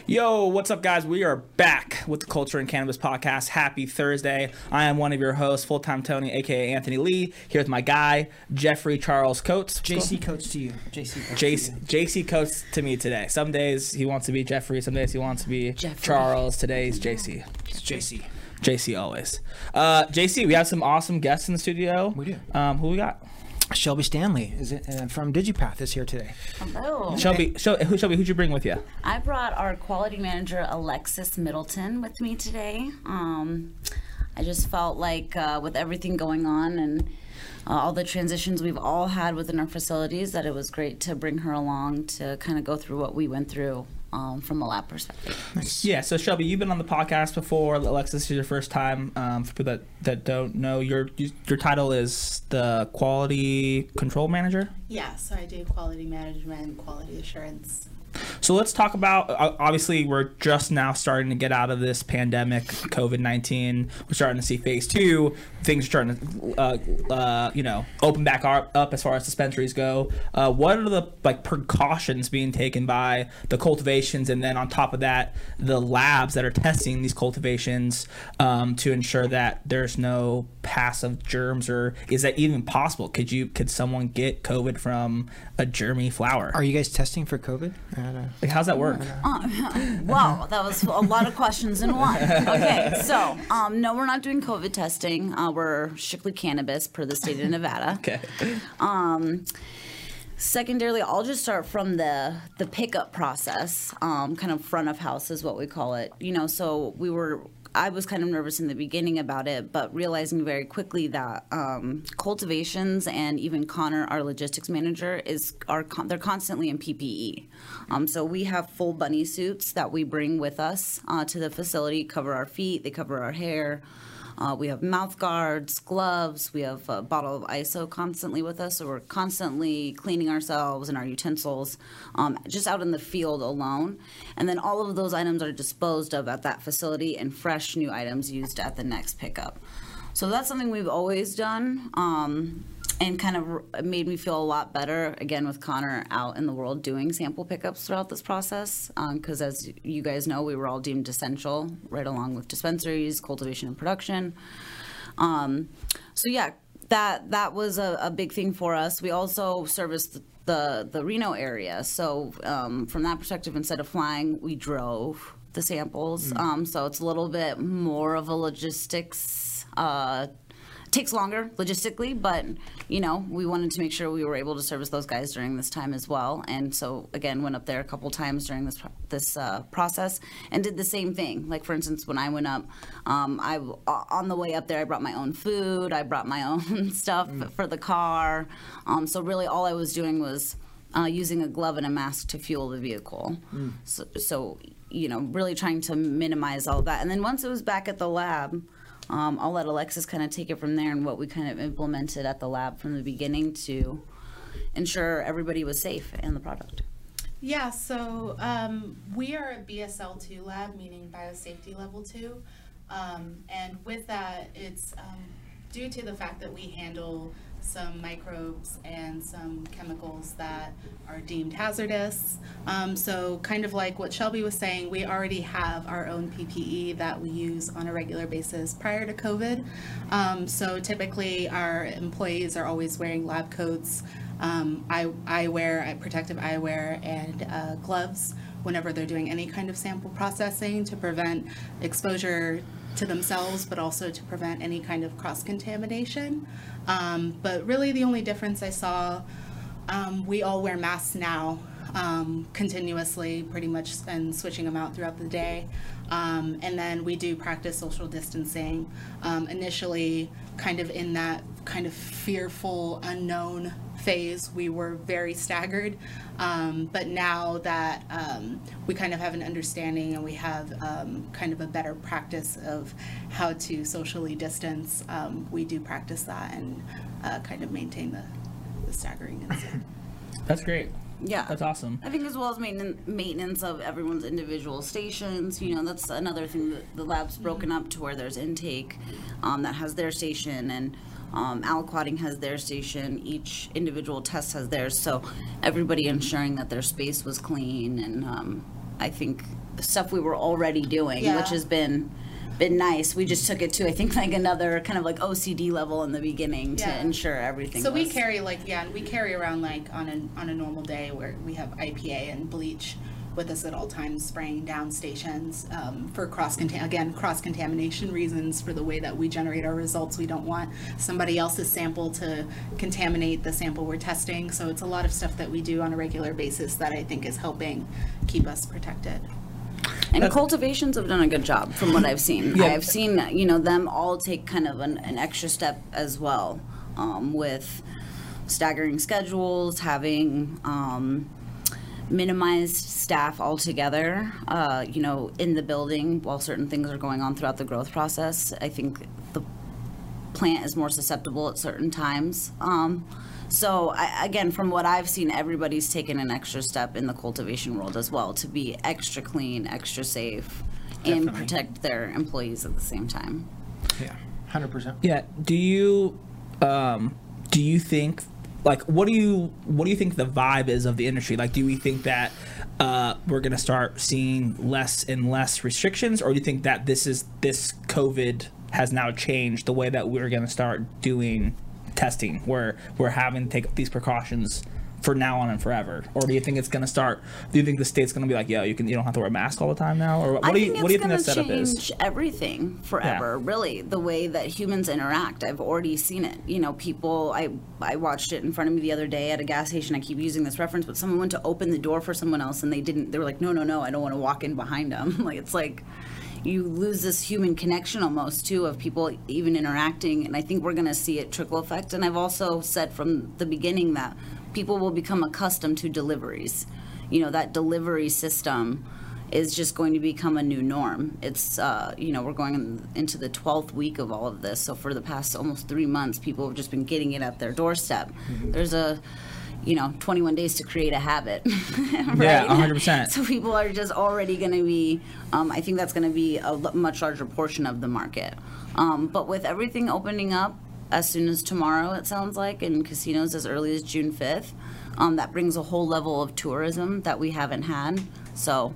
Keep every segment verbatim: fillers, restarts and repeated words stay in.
Yo, what's up, guys? We are back with the Culture and Cannabis Podcast. Happy Thursday. I am one of your hosts, Full-Time Tony, a k a. Anthony Lee. Here with my guy, Jeffrey Charles Coates. J C Coates to you. J C Coates J- to you. J C Coates to me today. Some days he wants to be Jeffrey. Some days he wants to be Jeffrey. Charles. Today's J C. It's J C. J C always. Uh, J C, we have some awesome guests in the studio. We do. Um, who we got? Shelby Stanley is it, uh, from Digipath is here today. Hello. Shelby, Shel- who, Shelby, who'd you bring with you? I brought our quality manager, Alexis Middleton, with me today. Um, I just felt like uh, with everything going on and uh, all the transitions we've all had within our facilities, that it was great to bring her along to kind of go through what we went through um, from a lab perspective. Nice. Yeah, so Shelby, you've been on the podcast before. Alexis, this is your first time. Um, for people that, that don't know, your your title is the Quality Control Manager? Yeah, so I do quality management, quality assurance. So let's talk about, uh, obviously, we're just now starting to get out of this pandemic, covid nineteen. We're starting to see phase two. Things are starting to, uh, uh, you know, open back up, up as far as dispensaries go. Uh, what are the, like, precautions being taken by the cultivations, and then on top of that, the labs that are testing these cultivations um, to ensure that there's no passive germs, or is that even possible? Could you, could someone get COVID from a germy flower? Are you guys testing for COVID? Uh, Like, how's that work? Uh, wow, that was a lot of questions in one. Okay, so um, no, we're not doing COVID testing. Uh, we're strictly cannabis per the state of Nevada. Okay. Um, secondarily, I'll just start from the the pickup process, um, kind of front of house is what we call it. You know, so we were. I was kind of nervous in the beginning about it, but realizing very quickly that um, cultivations and even Connor, our logistics manager, is are con- they're constantly in P P E. Um, so we have full bunny suits that we bring with us uh, to the facility, cover our feet, they cover our hair. Uh, we have mouth guards, gloves. We have a bottle of I S O constantly with us, so we're constantly cleaning ourselves and our utensils um, just out in the field alone. And then all of those items are disposed of at that facility, and fresh new items used at the next pickup. So that's something we've always done, um, and kind of made me feel a lot better, again, with Connor out in the world doing sample pickups throughout this process, because um, as you guys know, we were all deemed essential, right along with dispensaries, cultivation, and production. Um, so yeah, that that was a, a big thing for us. We also serviced the, the, the Reno area, so um, from that perspective, instead of flying, we drove the samples, mm. um, so it's a little bit more of a logistics uh takes longer logistically, but you know, we wanted to make sure we were able to service those guys during this time as well. And so again, went up there a couple times during this this uh, process and did the same thing. Like for instance, when I went up, um, I on the way up there, I brought my own food, I brought my own stuff mm. for the car. Um, so really, all I was doing was uh, using a glove and a mask to fuel the vehicle. Mm. So, so you know, really trying to minimize all of that. And then once it was back at the lab. Um, I'll let Alexis kind of take it from there and what we kind of implemented at the lab from the beginning to ensure everybody was safe and the product. Yeah, so um, we are a B S L two lab, meaning biosafety level two. Um, and with that, it's um, due to the fact that we handle some microbes and some chemicals that are deemed hazardous. Um, so kind of like what Shelby was saying, we already have our own P P E that we use on a regular basis prior to COVID. Um, so typically our employees are always wearing lab coats, um, eye, eyewear, protective eyewear, and uh, gloves whenever they're doing any kind of sample processing to prevent exposure to themselves, but also to prevent any kind of cross-contamination. Um, but really the only difference I saw, um, we all wear masks now um, continuously, pretty much, and switching them out throughout the day. Um, and then we do practice social distancing. Um, initially, kind of in that kind of fearful, unknown phase, we were very staggered. Um, but now that um, we kind of have an understanding and we have um, kind of a better practice of how to socially distance, um, we do practice that and uh, kind of maintain the, the staggering. That's great. Yeah. That's awesome. I think as well as maintenance, maintenance of everyone's individual stations, you know, that's another thing that the lab's broken up to where there's intake um, that has their station, and um, aliquoting has their station. Each individual test has theirs, so everybody ensuring that their space was clean, and um, I think stuff we were already doing, Yeah. which has been been nice. We just took it to, I think, like another kind of like O C D level in the beginning to Yeah. ensure everything So was... we carry like yeah, we carry around like on a on a normal day where we have I P A and bleach with us at all times, spraying down stations um, for cross contam again cross contamination reasons. For the way that we generate our results, we don't want somebody else's sample to contaminate the sample we're testing. So it's a lot of stuff that we do on a regular basis that I think is helping keep us protected. And cultivations have done a good job from what I've seen. Yeah. I've seen, you know, them all take kind of an, an extra step as well, um, with staggering schedules, having um, minimized staff altogether, uh, you know, in the building while certain things are going on throughout the growth process. I think the plant is more susceptible at certain times. Um, So I, again, from what I've seen, everybody's taken an extra step in the cultivation world as well to be extra clean, extra safe, and Definitely. protect their employees at the same time. Yeah, one hundred percent. Yeah. Do you um, do you think like what do you what do you think the vibe is of the industry? Like, do we think that uh, we're gonna start seeing less and less restrictions, or do you think that this is this COVID has now changed the way that we're gonna start doing testing, where we're having to take these precautions for now on and forever? Or do you think it's going to start, do you think the state's going to be like, yo, you can you don't have to wear a mask all the time now? Or what I do think you what do you it's think that gonna setup is? change everything forever, really, the way that humans interact. I've already seen it. You know, people, I, I watched it in front of me the other day at a gas station. I keep using this reference, but someone went to open the door for someone else and they didn't, they were like, no, no, no, I don't want to walk in behind them. Like, it's like, you lose this human connection almost too of people even interacting, and I think we're going to see it trickle effect. And I've also said from the beginning that people will become accustomed to deliveries. You know, that delivery system is just going to become a new norm. It's, uh, you know, we're going into the twelfth week of all of this, so for the past almost three months, people have just been getting it at their doorstep. Mm-hmm. There's a you know, twenty-one days to create a habit, right? Yeah, one hundred percent. So people are just already going to be, um, I think that's going to be a l- much larger portion of the market. Um, but with everything opening up as soon as tomorrow, it sounds like, and casinos as early as June fifth, um, that brings a whole level of tourism that we haven't had. So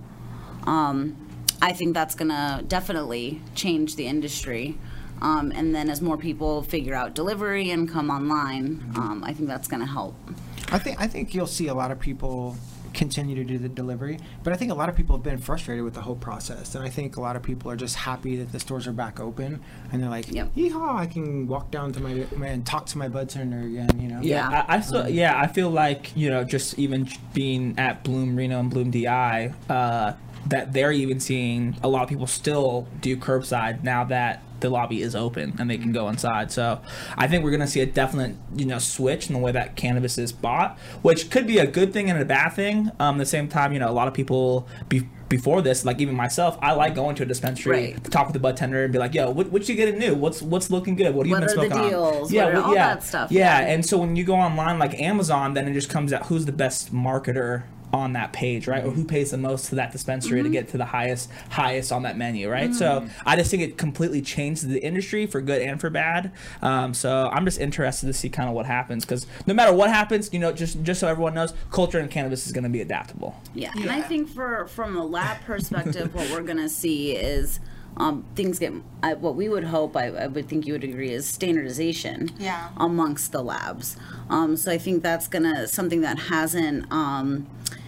um, I think that's going to definitely change the industry. Um, and then as more people figure out delivery and come online, um, I think that's going to help. I think I think you'll see a lot of people continue to do the delivery, but I think a lot of people have been frustrated with the whole process, and I think a lot of people are just happy that the stores are back open, and they're like, Yep. yeehaw, I can walk down to my, my and talk to my bud tender again, you know? Yeah, Yeah. I, I feel, yeah, I feel like, you know, just even being at Bloom Reno and Bloom D I, uh, that they're even seeing a lot of people still do curbside now that the lobby is open and they can go inside. So I think we're going to see a definite, you know, switch in the way that cannabis is bought, which could be a good thing and a bad thing. Um, at the same time, you know, a lot of people be, before this, like even myself, I like going to a dispensary, Right. talk with the bud tender and be like, yo, what, what you getting new? What's what's looking good? What have you What been are the smoking on? deals? Yeah, What are- well, all yeah, that stuff, Yeah, yeah. and so when you go online like Amazon, then it just comes out who's the best marketer on that page, right? Or who pays the most to that dispensary Mm-hmm. to get to the highest highest on that menu, right? So I just think it completely changed the industry for good and for bad. Um, so I'm just interested to see kind of what happens, because no matter what happens, you know, just just so everyone knows, culture in cannabis is going to be adaptable. Yeah, and I think for from a lab perspective, what we're gonna see is um, things get. I, what we would hope, I, I would think you would agree, is standardization. Yeah. Amongst the labs. Um, so I think that's gonna something that hasn't. Um,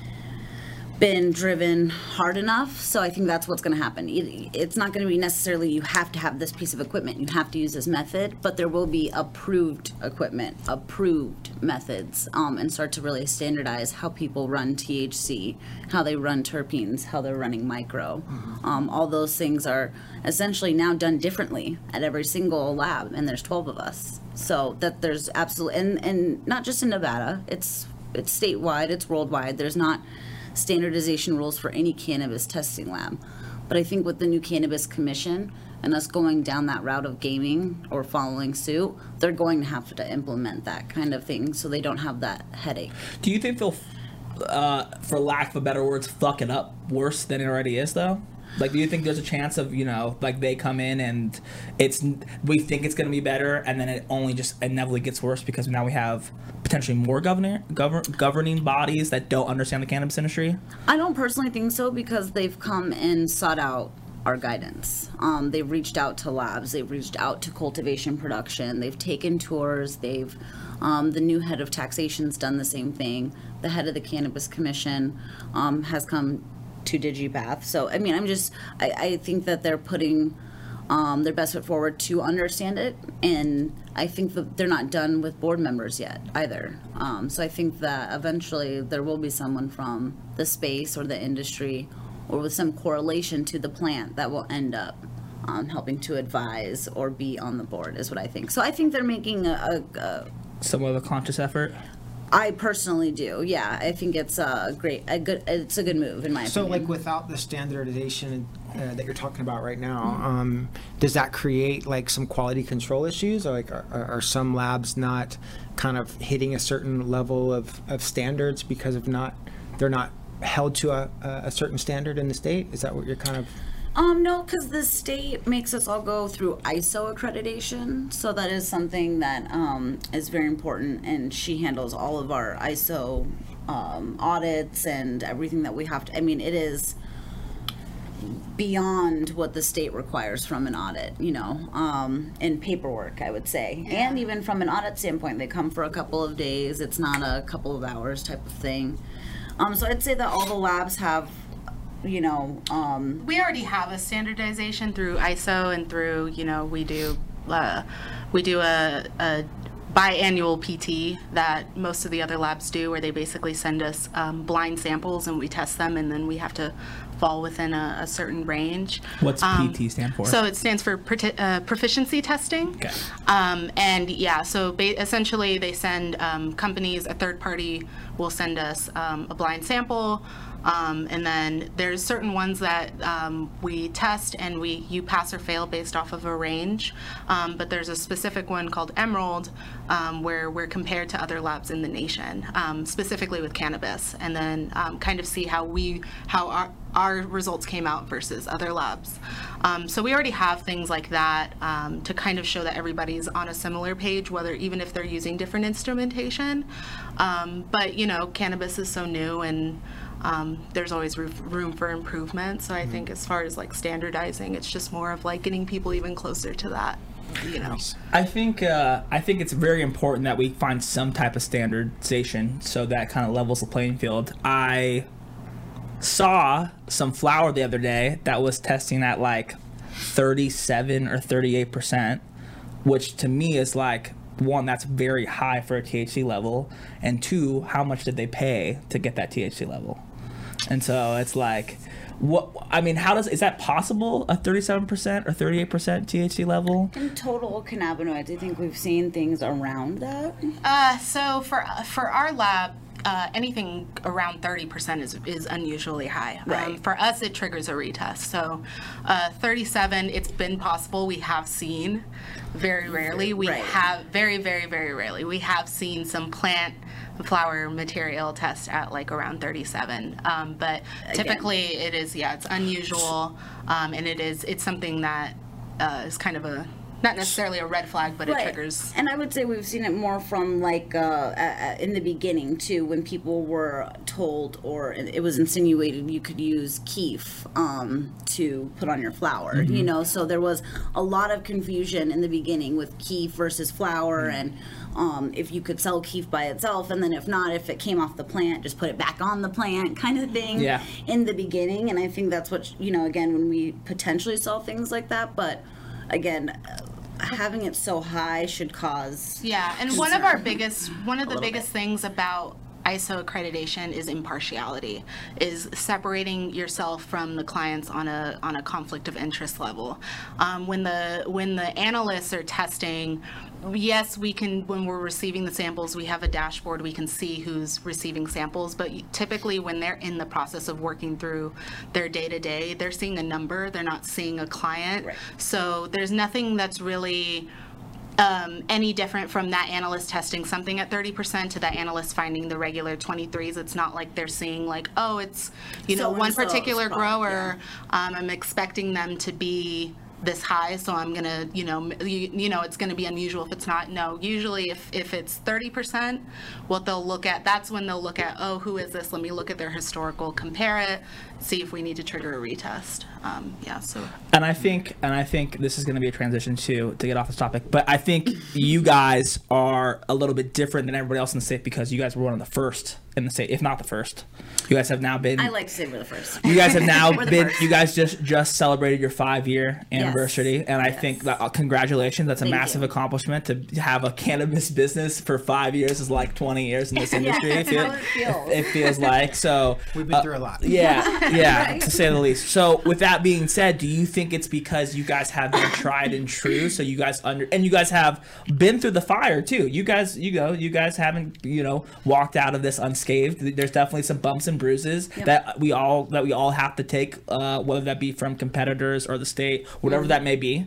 been driven hard enough, so I think that's what's going to happen. It, it's not going to be necessarily you have to have this piece of equipment, you have to use this method, but there will be approved equipment, approved methods, um, and start to really standardize how people run T H C, how they run terpenes, how they're running micro. Mm-hmm. Um, all those things are essentially now done differently at every single lab, and there's twelve of us. So that there's absolutely, and, and not just in Nevada, it's it's statewide, it's worldwide. There's not standardization rules for any cannabis testing lab. But I think with the new Cannabis Commission and us going down that route of gaming or following suit, they're going to have to implement that kind of thing so they don't have that headache. Do you think they'll, uh, for lack of a better words, fuck it up worse than it already is, though? Like, do you think there's a chance of, you know, like they come in and it's we think it's going to be better, and then it only just inevitably gets worse because now we have potentially more governor, govern, governing bodies that don't understand the cannabis industry? I don't personally think so, because they've come and sought out our guidance. Um, they've reached out to labs, they've reached out to cultivation production, they've taken tours, they've, um, the new head of taxation's done the same thing. The head of the Cannabis Commission um, has come to DigiPath. So, I mean, I'm just, I, I think that they're putting um, their best foot forward to understand it, and I think that they're not done with board members yet either. Um, so I think that eventually there will be someone from the space or the industry or with some correlation to the plant that will end up um, helping to advise or be on the board, is what I think. So I think they're making a, a, a Somewhat of a conscious effort? I personally do. Yeah, I think it's a great, a good, it's a good move in my So, opinion. like, without the standardization uh, that you're talking about right now, um, does that create like some quality control issues? Or like, are, are some labs not kind of hitting a certain level of, of standards because of not, they're not held to a, a certain standard in the state? Is that what you're kind of? Um, no, because the state makes us all go through I S O accreditation, so that is something that um, is very important, and she handles all of our I S O um, audits and everything that we have to, I mean, it is beyond what the state requires from an audit, you know, um, and paperwork, I would say. Yeah. And even from an audit standpoint, they come for a couple of days, it's not a couple of hours type of thing. Um, so I'd say that all the labs have, you know, um, We already have a standardization through I S O and through, you know, we do uh, we do a, a biannual P T that most of the other labs do, where they basically send us um, blind samples and we test them, and then we have to fall within a, a certain range. What's Um, P T stand for? So it stands for prote- uh, proficiency testing. Okay. Um, and yeah, so ba- essentially they send um, companies, a third party will send us um, a blind sample. Um, and then there's certain ones that um, we test and we you pass or fail based off of a range. Um, but there's a specific one called Emerald um, where we're compared to other labs in the nation, um, specifically with cannabis, and then um, kind of see how we how our our results came out versus other labs. Um, so we already have things like that um, to kind of show that everybody's on a similar page, whether even if they're using different instrumentation. Um, but you know, cannabis is so new, and um, there's always roo- room for improvement. So I think as far as like standardizing, it's just more of like getting people even closer to that. You know. I think uh, I think it's very important that we find some type of standardization so that kind of levels the playing field. I saw some flour the other day that was testing at like thirty-seven or thirty-eight percent, which to me is like, one, that's very high for a T H C level, and two, how much did they pay to get that T H C level? And so it's like, what I mean, how does is that possible? A thirty-seven percent or thirty-eight percent T H C level? in total cannabinoids, I think we've seen things around that. Uh, so for for our lab, uh, anything around thirty percent is is unusually high. Um, Right. for us, it triggers a retest. So uh, thirty-seven, it's been possible. We have seen, very rarely, we Right. have, very, very, very rarely, we have seen some plant flower material test at like around thirty-seven. Um, but typically it is, yeah, it's unusual. Um, and it is, it's something that uh, is kind of a, not necessarily a red flag, but it Right. triggers. And I would say we've seen it more from like uh, uh, uh, in the beginning too, when people were told or it was insinuated you could use keef um, to put on your flour. You know, so there was a lot of confusion in the beginning with keef versus flour, and um, if you could sell keef by itself, and then if not, if it came off the plant, just put it back on the plant, kind of thing. Yeah. In the beginning, and I think that's what, you know, again, when we potentially saw things like that, but again, uh, having it so high should cause Yeah, and one of our concern. biggest, one of the little biggest things about I S O accreditation is impartiality, is separating yourself from the clients on a on a conflict of interest level. Um, when the when the analysts are testing, yes, we can, when we're receiving the samples, we have a dashboard, we can see who's receiving samples, but typically when they're in the process of working through their day-to-day, they're seeing a number, they're not seeing a client. Right. So there's nothing that's really um, any different from that analyst testing something at thirty percent to that analyst finding the regular twenty-threes. It's not like they're seeing like, oh, it's, you know, So one and so's particular product, grower, um, I'm expecting them to be this high, so I'm gonna, you know, m- you, you know, it's gonna be unusual if it's not. No, usually if, if it's thirty percent, what they'll look at, that's when they'll look at, oh, who is this? Let me look at their historical, compare it, see if we need to trigger a retest. Um, yeah, so. And I think, and I think this is going to be a transition to to get off this topic. But I think you guys are a little bit different than everybody else in the state because you guys were one of the first in the state, if not the first. You guys have now been. I like to say we're the first. You guys have now We're the been. first. You guys just just celebrated your five year anniversary, and I Yes. think that uh, congratulations. That's a Thank massive you. accomplishment to have a cannabis business for five years is like twenty years in this industry. that's it, how it feels. it feels like so. We've been uh, through a lot. Yeah, yeah, Right. to say the least. So, with that being said, do you think it's because you guys have been tried and true? So you guys under and you guys have been through the fire too. You guys, you know, you guys haven't, you know, walked out of this unscathed. There's definitely some bumps and bruises Yep. that we all that we all have to take, uh, whether that be from competitors or the state, whatever Mm-hmm. that may be.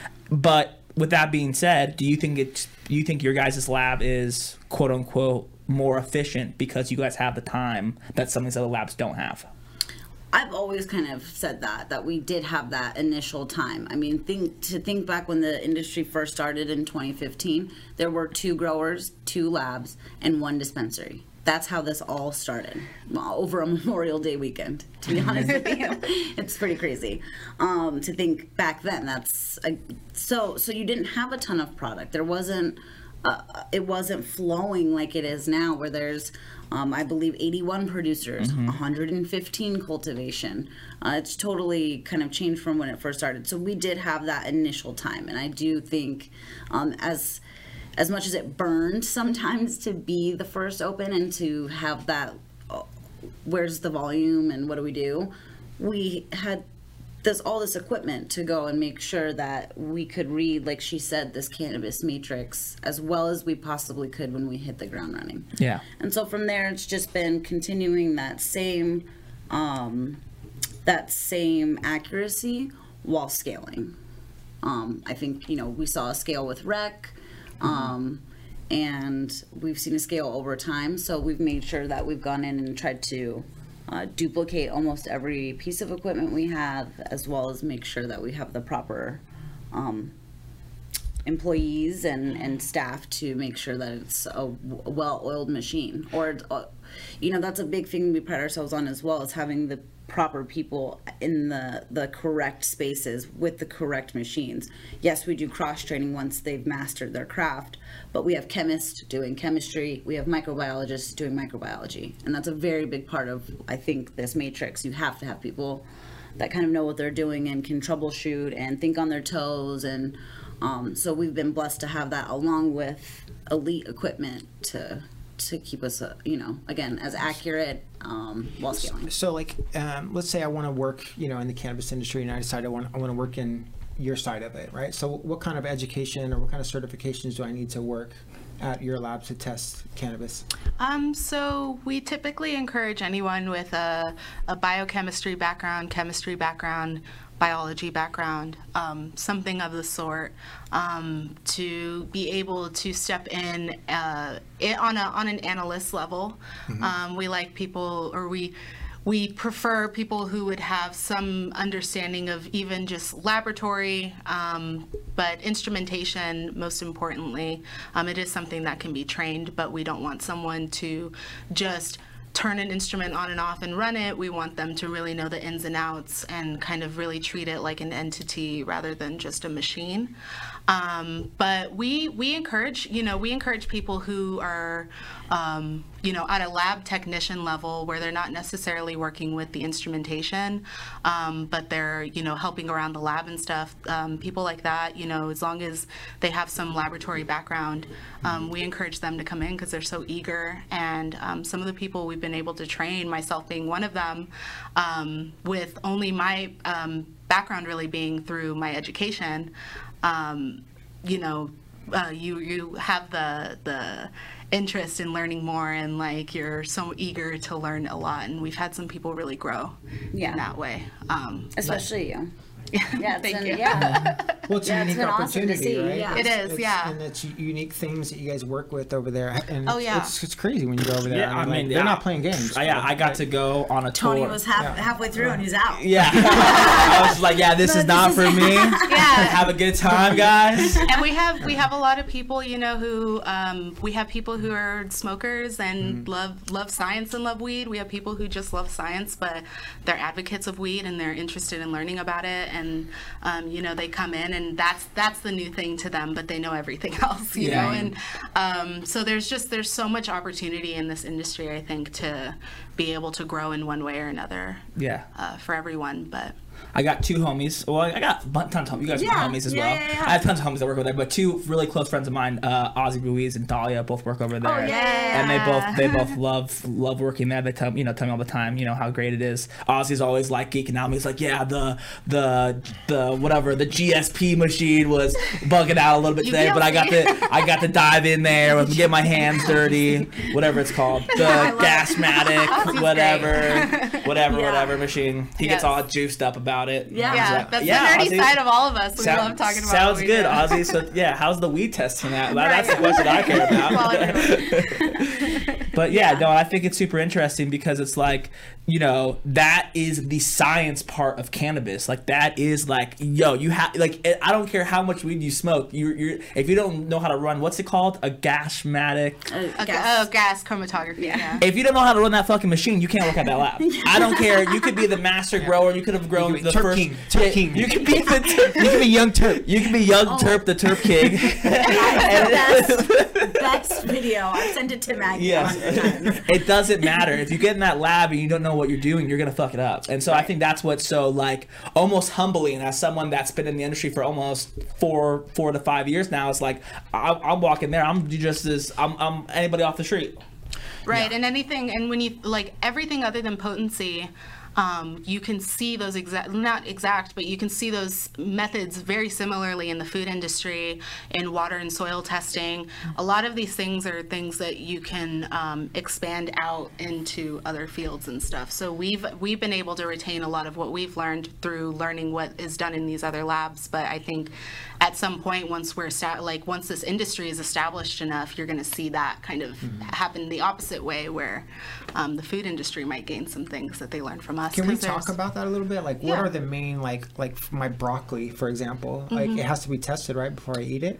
But with that being said, do you think it's do you think your guys' lab is quote unquote more efficient because you guys have the time that some of these other labs don't have? I've always kind of said that, that we did have that initial time. I mean, think to think back when the industry first started in twenty fifteen, there were two growers, two labs, and one dispensary. That's how this all started, well, over a Memorial Day weekend, to be honest with you. It's pretty crazy um, to think back then. That's a, so, so you didn't have a ton of product. There wasn't, uh, it wasn't flowing like it is now, where there's, um, I believe, eighty-one producers, one hundred fifteen cultivation. Uh, it's totally kind of changed from when it first started. So we did have that initial time, and I do think um, as as much as it burned sometimes to be the first open and to have that, uh, where's the volume and what do we do? We had this all this equipment to go and make sure that we could read, like she said, this cannabis matrix as well as we possibly could when we hit the ground running. Yeah. And so from there, it's just been continuing that same, um, that same accuracy while scaling. Um, I think, you know, we saw a scale with rec, um, and we've seen a scale over time. So we've made sure that we've gone in and tried to uh, duplicate almost every piece of equipment we have, as well as make sure that we have the proper um, employees and, and staff to make sure that it's a well-oiled machine. Or, uh, you know, that's a big thing we pride ourselves on as well, is having the proper people in the the correct spaces with the correct machines. Yes, we do cross training once they've mastered their craft, but we have chemists doing chemistry, we have microbiologists doing microbiology, and that's a very big part of, I think, this matrix. You have to have people that kind of know what they're doing and can troubleshoot and think on their toes, and um, so we've been blessed to have that along with elite equipment to to keep us, uh, you know, again, as accurate um, while scaling. So, like, um, let's say I want to work, you know, in the cannabis industry, and I decide I want I want to work in your side of it, right? So, what kind of education or what kind of certifications do I need to work at your lab to test cannabis? Um, so we typically encourage anyone with a, a biochemistry background, chemistry background, biology background, um, something of the sort, um, to be able to step in uh, it on a on an analyst level. Mm-hmm. Um, we like people, or we. We prefer people who would have some understanding of even just laboratory, um, but instrumentation, most importantly. Um, it is something that can be trained, but we don't want someone to just turn an instrument on and off and run it. We want them to really know the ins and outs and kind of really treat it like an entity rather than just a machine. Um, but we we encourage, you know, we encourage people who are, um, you know, at a lab technician level where they're not necessarily working with the instrumentation, um, but they're, you know, helping around the lab and stuff. Um, people like that, you know, as long as they have some laboratory background, um, we encourage them to come in because they're so eager. And um, some of the people we've been able to train, myself being one of them, um, with only my um, background really being through my education. Um, you know, uh, you you have the the interest in learning more, and like you're so eager to learn a lot, and we've had some people really grow Yeah. in that way. Um, Especially you. but, Yeah, thank it's you. an- yeah. Well, it's Yeah, a it's unique been awesome to opportunity, see, right? yeah. It It's- is, it's- yeah. And it's unique themes that you guys work with over there, and Oh, it's, yeah. it's, it's crazy when you go over there. Yeah, I like, mean, they're yeah. not playing games. Uh, yeah, I got to go on a tour. Tony was half, Yeah. halfway through and he's out. Yeah, I was just like, yeah, this No, is not this for is- me. Yeah. Have a good time, guys. And we have we have a lot of people, you know, who um, we have people who are smokers and love love science and love weed. We have people who just love science, but they're advocates of weed and they're interested in learning about it. And um, you know, they come in and that's that's the new thing to them, but they know everything else, you Yeah. know. And um, so there's just there's so much opportunity in this industry, I think, to be able to grow in one way or another Yeah. uh, for everyone. But I got two homies. Well, I got a ton of homies. You guys are Yeah, my homies as yeah, well. yeah, yeah. I have tons of homies that work over there, but two really close friends of mine, uh, Ozzy Ruiz and Dahlia, both work over there. Oh, yeah. And they both they both love love working there. They tell you know tell me all the time, you know, how great it is. Ozzy's always like geeking out. He's like, yeah, the the the whatever the G S P machine was bugging out a little bit You today, but I got guilty. to I got to dive in there and get my hands dirty, whatever it's called, the I love it. Gasmatic, Ozzy's whatever, whatever, Yeah. whatever machine. He gets Yes. all juiced up about it. Yeah. yeah, So- that's yeah, the nerdy Ozzy- side of all of us. We Sound- love talking about Sounds what we good, do. Ozzy. So yeah, how's the weed testing at? Well, That's the Right. question I care Well, about. everybody- But yeah, no, I think it's super interesting because it's like, you know, that is the science part of cannabis. Like that is like, yo, you have like, I don't care how much weed you smoke. You, you're if you don't know how to run, what's it called? A gasmatic. Uh, A, gas. oh, gas chromatography. Yeah. If you don't know how to run that fucking machine, you can't work at that lab. I don't care. You could be the master grower. You could have grown could be the Terp first. King, Terp Yeah, King. You could be the. You can be young Turk. You can be young Oh. Terp, the Terp King. Best, best video. I've sent it to Maggie. Yeah. a hundred times. It doesn't matter. If you get in that lab and you don't know what you're doing, you're going to fuck it up. And so I think that's what's so like almost humbling as someone that's been in the industry for almost four, four to five years now. It's like, I, I'm walking there. I'm just as, I'm, I'm anybody off the street. Right, and anything, and when you, like, everything other than potency, um, you can see those exact, not exact, but you can see those methods very similarly in the food industry, in water and soil testing. A lot of these things are things that you can um, expand out into other fields and stuff. So we've we've been able to retain a lot of what we've learned through learning what is done in these other labs. But I think at some point, once we're sta- like once this industry is established enough, you're going to see that kind of happen the opposite way, where um, the food industry might gain some things that they learn from us. Can we 'cause talk there's- about that a little bit? Like, what Yeah. are the main, like, like for my broccoli, for example? Like, it has to be tested right before I eat it.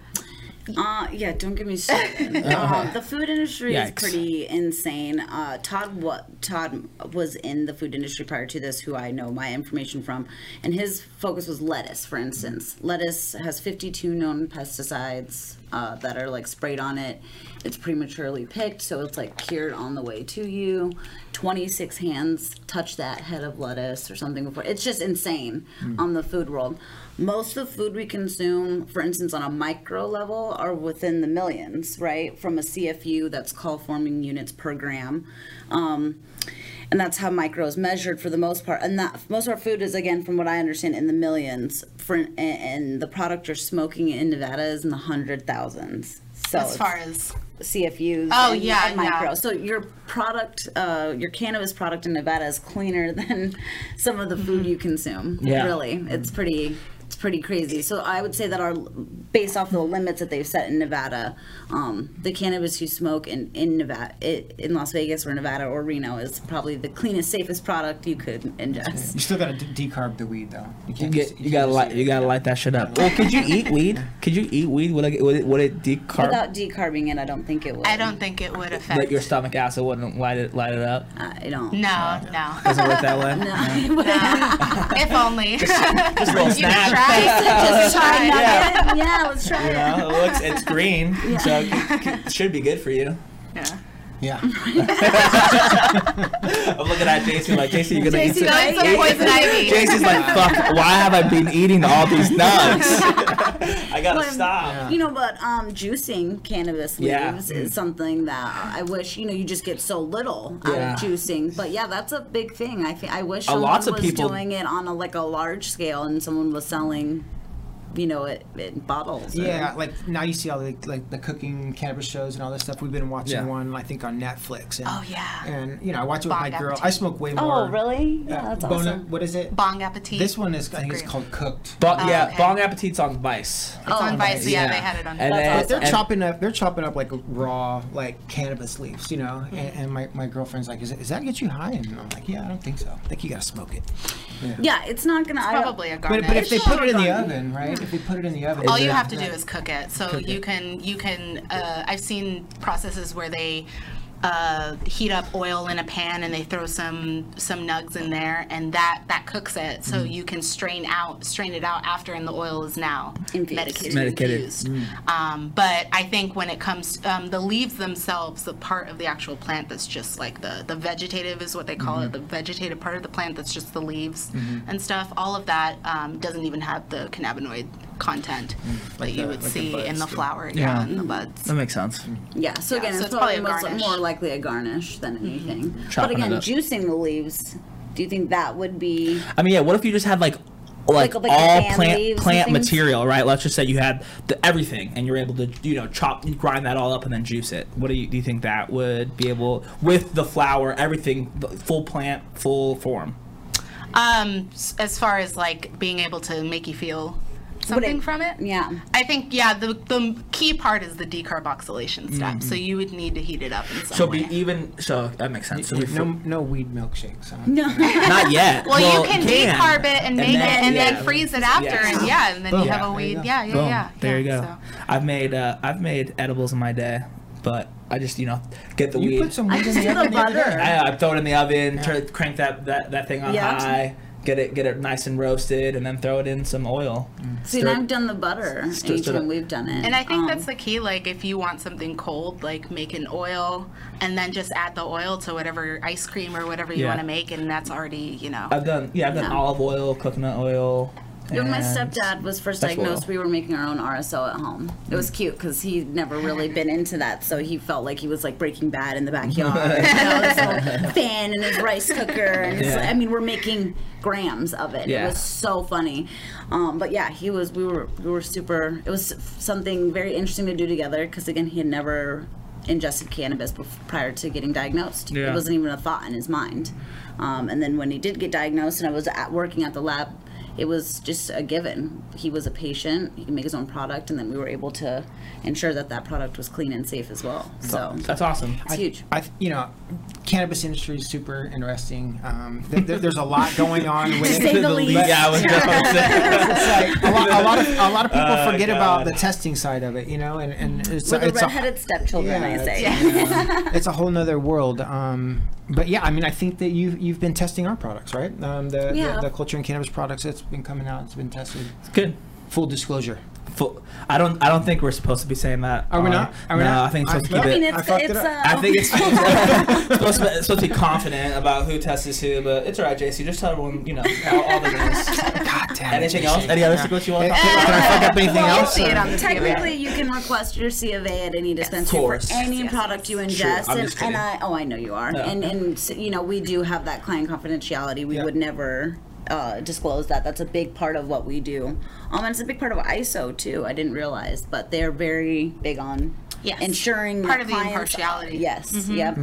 Uh, yeah, don't get me started. um, the food industry Yikes. is pretty insane. Uh, Todd, what Todd was in the food industry prior to this, who I know my information from, and his focus was lettuce, for instance. Lettuce has fifty-two known pesticides uh, that are like sprayed on it. It's prematurely picked, so it's like cured on the way to you. twenty-six hands touch that head of lettuce or something before. It's just insane on the food world. Most of the food we consume, for instance, on a micro level, are within the millions, right? From a C F U, that's call forming units per gram. Um, and that's how micro is measured for the most part. And that most of our food is, again, from what I understand, in the millions. For, and, and the product you're smoking in Nevada is in the hundred thousands. So as it's far as C F Us Oh, and, yeah, and micro. yeah. So your product, uh, your cannabis product in Nevada is cleaner than some of the food you consume. Yeah. Really, it's pretty. It's pretty crazy. So I would say that our, based off the limits that they've set in Nevada, um, the cannabis you smoke in in Nevada, it, in Las Vegas or Nevada or Reno is probably the cleanest, safest product you could ingest. You still gotta d- decarb the weed, though. You You can't. get, just- you can't gotta just light, eat you it. gotta light that shit up. Well, could you eat weed? Could you eat weed? Would it, would it, would it decarb? Without decarbing it, I don't think it would. I don't think it would affect. Like your stomach acid wouldn't light it, light it up. I don't. No, no. Doesn't work that way. No. If only. Just a little You snap. try. Just try Yeah. yeah. yeah, let's try You it. know, it looks, it's green, so it, c- c- should be good for you. Yeah. Yeah. I'm looking at Jason like, Jason, you're gonna eat Jason, some. right? Some poison ivy. Jason's like, fuck, why have I been eating all these nuts? I gotta Well, stop. You know, but um, juicing cannabis Yeah. leaves is something that I wish, you know, you just get so little out Yeah. of juicing. But yeah, that's a big thing. I, thi- I wish Uh, someone lots of was people- doing it on a like a large scale and someone was selling you know, it in bottles. or- Yeah, like now you see all the like the cooking cannabis shows and all this stuff. We've been watching Yeah. one I think on Netflix. And, Oh, yeah. And you know I watch it with Bong my girl. Appetit. I smoke way more. Oh, really? Yeah, uh, that's Bon- awesome. What is it? Bong Appetit. This one is I think it's great. called Cooked. Bon, Oh, yeah, okay. Bong Appetit's on Vice. It's on Oh, Vice. nice. Yeah, Yeah. they had it on. And That's then, But they're and- chopping up. They're chopping up like raw, like cannabis leaves, you know. And, and my, my girlfriend's like, "Is, it, "Is that get you high?" And I'm like, "Yeah, I don't think so. I think you gotta smoke it." Yeah, it's not gonna. It's I don't- probably a But, garnish. but if they put it in the garnish. oven, right? If they put it in the oven, All is you it- have to do that- is cook it. So Cook you it. can you can. Uh, I've seen processes where they uh, heat up oil in a pan and they throw some some nugs in there, and that that cooks it. So Mm. you can strain out strain it out after, and the oil is now Infused. medicated. Medicated. Infused. Mm. Um, but I think when it comes um, the leaves themselves, the part of the actual plant that's just like the the vegetative is what they call Mm-hmm. it. The vegetative part of the plant that's just the leaves and stuff. All of that um, doesn't even have the cannabinoid content that Like you the- would like the see in buds the do. flower, Yeah. yeah, in the buds. That makes sense. Yeah, so Yeah, again, so it's, it's probably, probably a most, garnish. more likely a garnish than anything. Chopping but again, it up. juicing the leaves, do you think that would be? I mean, yeah. What if you just had like, like, Like- like the all fan plant leaves and plant things? material, right? Let's just say you had the, everything, and you're able to, you know, chop, grind that all up, and then juice it. What do you do? You think that would be able with the flour, everything, the full plant, full form? Um, s- as far as like being able to make you feel something it- from it, Yeah. I think yeah. The the key part is the decarboxylation step. So you would need to heat it up in some So way. be even. So that makes sense. So Yeah, we no, no weed milkshakes. Huh? No. not yet. Well, you can decarb it and make then- it and yeah. then freeze it after, Yeah. and yeah, and then Boom. you have Yeah, a there you weed. go. Yeah, yeah, Boom. yeah. There yeah, you go. so. I've made uh, I've made edibles in my day, but I just you know get the You weed. put some weed in just the do the oven the other butter. day. I, I throw it in the oven, turn, crank that, that, that thing on Yeah. high, get it get it nice and roasted, and then throw it in some oil. See, Stir and it- I've done the butter stir- stir it. anytime we've done it. And I think Um, that's the key. Like, if you want something cold, like make an oil, and then just add the oil to whatever ice cream or whatever you Yeah. want to make, and that's already, you know. I've done yeah I've done Yeah. olive oil, coconut oil. When my and- stepdad was first vegetable diagnosed, oil. we were making our own R S O at home. It was cute because he'd never really been into that, so he felt like he was like Breaking Bad in the backyard. you know, this little fan and his rice cooker, and it's Yeah. like, I mean, we're making grams of it. Yeah. It was so funny. Um, but yeah, he was. We were. We were super. It was something very interesting to do together because again, he had never ingested cannabis bef- prior to getting diagnosed. Yeah. It wasn't even a thought in his mind. Um, and then when he did get diagnosed, and I was at, working at the lab, it was just a given. He was a patient. He can make his own product, and then we were able to ensure that that product was clean and safe as well. So That's awesome. it's huge. I, you know, cannabis industry is super interesting. Um, th- th- there's a lot going on with To say it. the least. Yeah, I was just about to say. It's like a lot, a lot of a lot of people Oh, forget God. about the testing side of it, you know, and and it's We're the it's a, redheaded stepchildren, yeah, I say. it's, it's a whole nother world. Um, but yeah, I mean, I think that you you've been testing our products, right? Um, the, Yeah. the the culture and cannabis products that's been coming out, it's been tested. Good. Full disclosure. Full, I don't. I don't think we're supposed to be saying that. Are we on- not? Are we no, not? I think it's supposed I- to keep I it. mean, I it's, fucked it it's up. uh, I think it's supposed to, supposed, to be, it's supposed to be confident about who tests who, but it's all right, J C. Just tell everyone, you know, all, all the news. God damn it, Anything J C. else? Any other Yeah. secrets you want to Can, talk can about? I fuck up anything Well, else? see it or- on the C of A. Technically, you can request your C of A at any dispensary course. for any Yes, product you yes. ingest, Sure, I'm and, just kidding. and I oh I know you are, Yeah. and and so, you know we do have that client confidentiality. We Yeah. would never uh, disclose that. That's a big part of what we do. Um, and it's a big part of I S O too. I didn't realize, but they're very big on Yes. ensuring Part that of the clients- impartiality. Yes. Yep.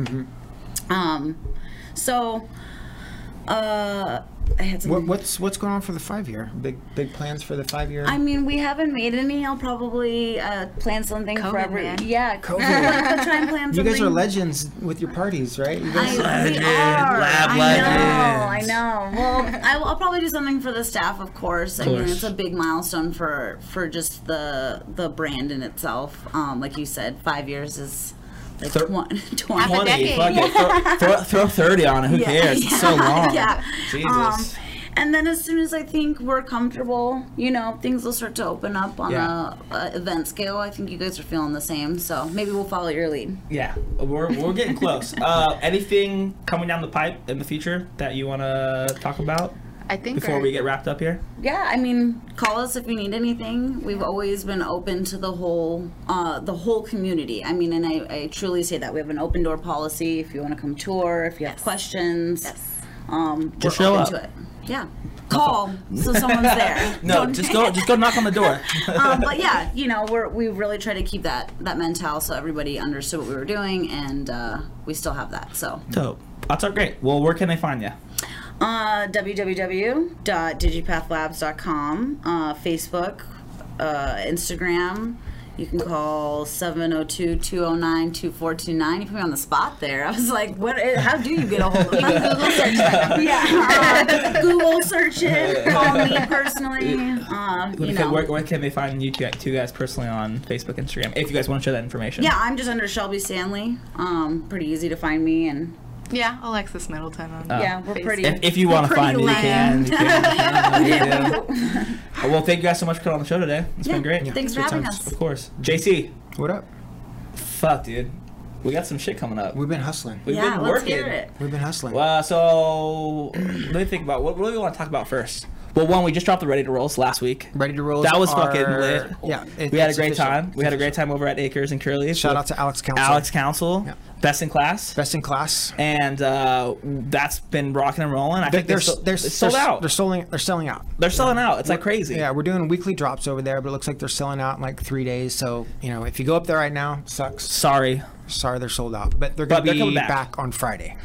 Um, so. Uh, I had some. What, what's what's going on for the five year? Big big plans for the five year. I mean, we haven't made any. I'll probably uh, plan something for COVID, every. man. Yeah, COVID. I'll try and plan You something. guys are legends with your parties, right? You guys, I, we Legend, are. lab I know. I legends. know. Well, I, will- I'll probably do something for the staff, of course. I mean, course. it's a big milestone for for just the the brand in itself. Um, like you said, five years is like Thir- twenty. Half a twenty. decade. Fuck it. Throw, throw, throw thirty on it. Who cares? It's so long. Yeah. Jesus. Um, and then as soon as I think we're comfortable, you know, things will start to open up on Yeah. a, a event scale. I think you guys are feeling the same, so maybe we'll follow your lead. Yeah, we're, we're getting close. Uh, anything coming down the pipe in the future that you want to talk about I think before our- we get wrapped up here? Yeah, I mean, call us if you need anything. We've always been open to the whole, uh, the whole community. I mean, and I, I truly say that we have an open door policy. If you want to come tour, if you have Yes. questions, Yes. um, Just we're show open up. to it. Yeah. call so someone's there. No, Don't- just go, just go knock on the door. um, but yeah, you know, we're we really try to keep that that mental so everybody understood what we were doing, and uh, we still have that. So Dope. That's all great. Well, where can they find you? uh, w w w dot digipath labs dot com, uh, Facebook, uh, Instagram. You can call seven oh two, two oh nine, two four two nine. You put me on the spot there. I was like, "What? How do you get a hold of me?" Google search that number. Yeah, uh, Google search it. Call me personally. Uh, you Okay, know. where, where can they find you two, two guys personally on Facebook, Instagram, if you guys want to share that information? Yeah, I'm just under Shelby Stanley. Um, pretty easy to find me, and Yeah, Alexis Middleton. On yeah, we're Facebook. pretty. If, if you want to Pretty find me, you can. lame. You can. You can. Well, thank you guys so much for coming on the show today. It's Yeah, been great. Thanks for good having times. us. Of course. J C, What up? fuck, dude. We got some shit coming up. We've been hustling. We've yeah, been let's working. hear it. We've been hustling. Uh, so, let me think about what, what do we want to talk about first? Well, one, we just dropped the Ready to Rolls last week. Ready to roll. That was fucking lit. Yeah, it- We had a it's great official. time. We had a great time over at Acres and Curly's. Shout with out to Alex Council. Alex Council, Yeah. best in class. Best in class. And uh, that's been rocking and rolling. I think they're, they're, so- they're, it's sold they're, out. They're selling. They're selling out. They're selling out. It's like crazy. Yeah, we're doing weekly drops over there, but it looks like they're selling out in like three days. So you know, if you go up there right now, sucks. Sorry. Sorry, they're sold out, but they're But gonna they're be coming back. back. on Friday.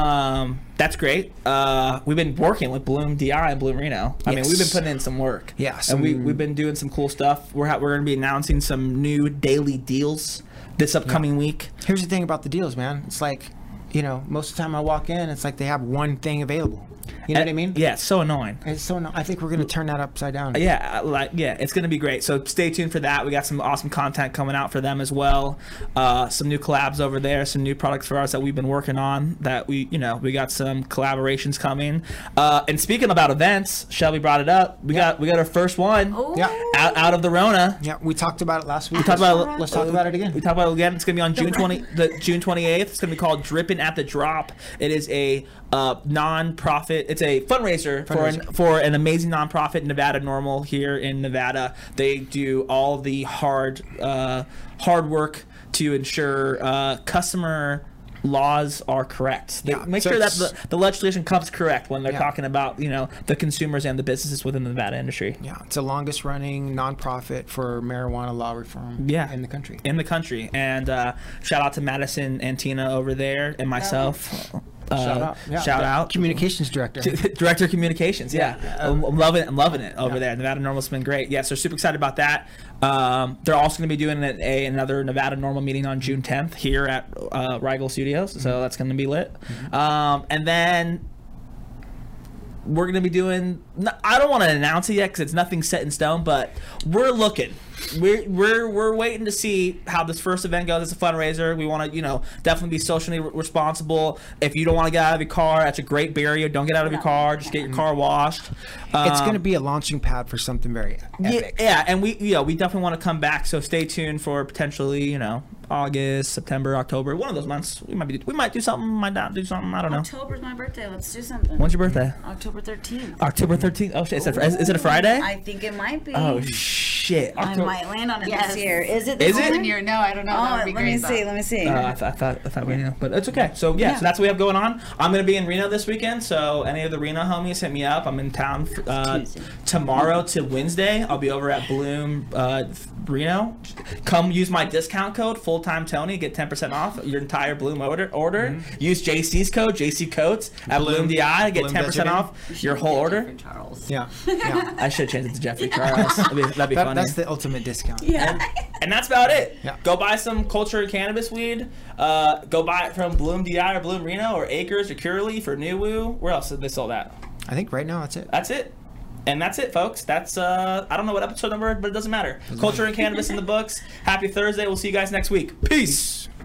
Um, that's great. Uh, we've been working with Bloom D I and Bloom Reno. I mean, Yes. we've been putting in some work. Yeah, and we some- we've been doing some cool stuff. We're ha- we're going to be announcing some new daily deals this upcoming week. Here's the thing about the deals, man. It's like, you know, most of the time I walk in, it's like they have one thing available. You know what I mean? Yeah, it's so annoying. It's so no, I think we're gonna turn that upside down. Yeah, like yeah, it's gonna be great. So stay tuned for that. We got some awesome content coming out for them as well. Uh, some new collabs over there, some new products for us that we've been working on. That we, you know, we got some collaborations coming. Uh, and speaking about events, Shelby brought it up. We got we got our first one Oh. Yeah. out, out of the Rona. Yeah, we talked about it last week. We talked about it, Let's talk about it again. We talked about it again. It's gonna be on June twenty, the June twenty eighth. It's gonna be called Drippin' at the Drop. It is a uh, non-profit. It's a fundraiser, for an Fundraiser. for an amazing nonprofit, Nevada Normal here in Nevada. They do all the hard uh, hard work to ensure uh, customer laws are correct. They Yeah, make so sure that it's- the, the legislation comes correct when they're Yeah. talking about, you know, the consumers and the businesses within the Nevada industry. Yeah, it's the longest running nonprofit for marijuana law reform Yeah. in the country. in the country. And uh, shout out to Madison and Tina over there and myself. Uh, Shout out. Yeah, shout the out. Communications director. Director of Communications, yeah. Yeah. I'm I'm loving it. I'm loving it over Yeah. there. Nevada Normal's been great. Yeah, so super excited about that. Um, they're also going to be doing a, a, another Nevada Normal meeting on June tenth here at uh, Rigel Studios, so Mm-hmm. that's going to be lit. Um, and then we're going to be doing, I don't want to announce it yet because it's nothing set in stone, but we're looking. We're, we're we're waiting to see how this first event goes. It's a fundraiser. We want to, you know, definitely be socially re- responsible. If you don't want to get out of your car, that's a great barrier. Don't get out of your car. Just get your car washed. It's Um, going to be a launching pad for something very yeah, epic. yeah, and we yeah we definitely want to come back. So stay tuned for potentially, you know, August, September, October, one of those months. We might be we might do something, might not do something. I don't know. October's my birthday. Let's do something. When's your birthday? October thirteenth. October thirteenth. Oh shit! Is it, is, is it a Friday? I think it might be. Oh shit! I October- might land on it Yes. this year. Is it? Is this it? year? Year? No, I don't know. Oh, that would let be me great, see. though. Let me see. Uh, I, th- I thought I thought we knew, but it's okay. So yeah, Yeah. so that's what we have going on. I'm gonna be in Reno this weekend, so any of the Reno homies hit me up. I'm in town uh, Tuesday. tomorrow to Wednesday. I'll be over at Bloom uh, Reno. Come use my discount code Full Time Tony, get ten percent off your entire Bloom order. Order. Use J C's code J C Coats at Bloom, Bloom- D I, get Bloom ten percent Desert off your whole order. Jeffrey Charles. Yeah, yeah. I should change it to Jeffrey Charles. That'd be, that'd be That- funny. that's the ultimate discount. Yeah. And that's about it. Yeah. Go buy some culture and cannabis weed. Uh, go buy it from Bloom D I or Bloom Reno or Acres or Cureleaf or New Woo. Where else did they sell that? I think right now that's it. That's it. And that's it, folks. That's, uh, I don't know what episode number, but it doesn't matter. Culture and cannabis in the books. Happy Thursday. We'll see you guys next week. Peace.